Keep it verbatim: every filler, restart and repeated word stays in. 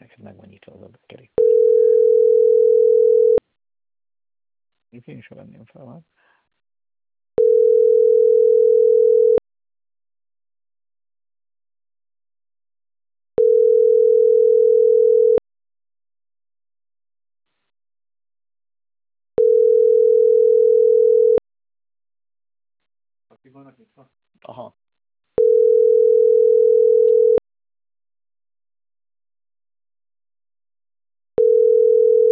neked meg van nyitva az ablakkerék. Én is venném fel már. Vannak nyitva? Aha.